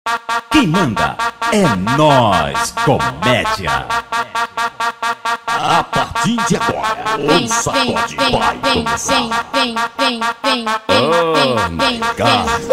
Quem manda é nós, comédia. A partir de agora, o sacode vai começar. Oh my God.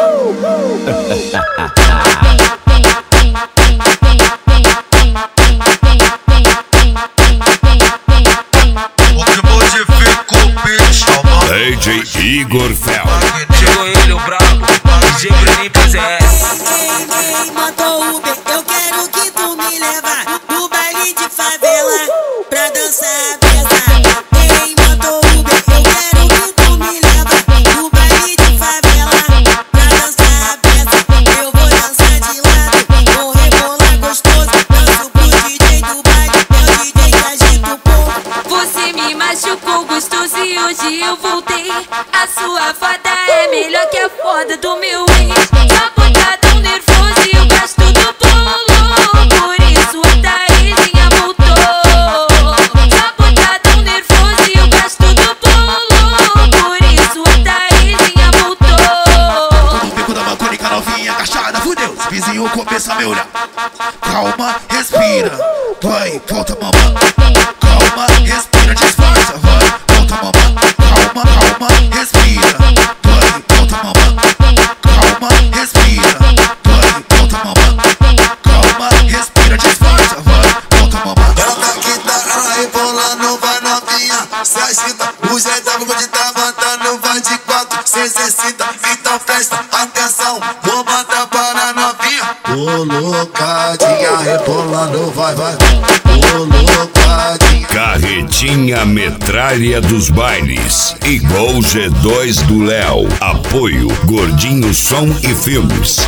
DJ Igor Fel. Chegou ele, o brabo, DJ Bruninho PZS. Ei, moto Uber, eu quero que tu me leva no baile de favela pra dançar pesado. Ei, moto Uber, eu quero que tu me leva no baile de favela pra dançar pesado. Eu vou dançar de lado, vou rebolar gostoso, danço pro DJ do baile, é o DJ que agita o povo. Você me machucou gostoso e hoje eu voltei. A sua foda é melhor que a foda do meu ex. Só botadão nervoso e o gasto do bolo. Por isso a Thaisinha voltou. Só botadão nervoso e o gasto do bolo. Por isso a Thaisinha voltou. No beco da mancônica novinha, agachada, fudeu. Os vizinhos começam a me olhar. Calma, respira, vai, volta mamãe. Calma, respira, disfarça, vai, volta mamãe. Calma, calma, respira, vai, volta mamãe. Calma, respira, vai, volta mamãe. Calma, respira, disfarça, vai, volta mamãe. Ela tá quinta, ela rebolando, vai novinha. Se agita, o GW de tá matando, vai de quatro, se exercita. Então presta atenção, vou botar para novinha. Ô loucadinha, rebolando, vai, vai. Ô loucadinha. Carretinha metralha dos bailes. Igual G2 do Léo. Apoio Gordinho Som e Filmes.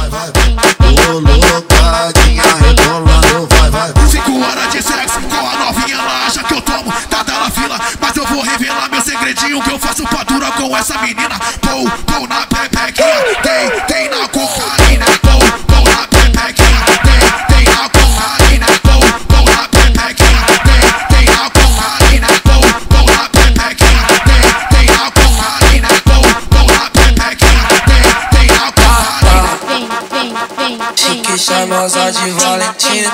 Ô loucadinha, rebolando, vai, vai. 5 horas de sexo com a novinha, ela acha que eu tomo, tá dela fila. Mas eu vou revelar meu segredinho, que eu faço padura com essa menina. Pou na pepequinha, tem na cocaína. Pou na pepequinha, tem na cocaína. Pou na pepequinha, tem na cocaína. Pou na pepequinha, tem na cocaína. Pou na pepequinha, tem na cocaína. Chique charmosa de Valentina.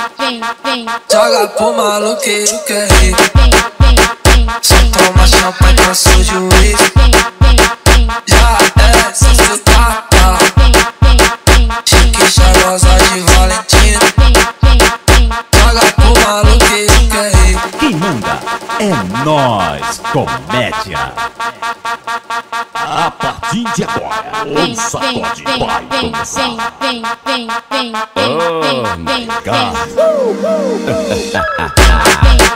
Joga pro maluqueiro que é rico. Só toma champanhe com sujo uísque. Já é, se tu tá. Chique charmosa de Valentina. Joga pro maluqueiro que é rico. Quem manda é nós, comédia. A partir de agora, o sacode vai começar. Oh my God.